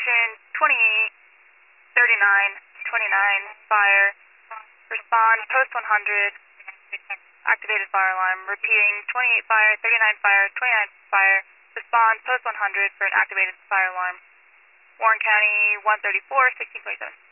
Station 28, 39, 29, fire. Respond, post 100, activated fire alarm. Repeating, 28 fire, 39 fire, 29 fire. Respond, post 100 for an activated fire alarm. Warren County 134, 1627.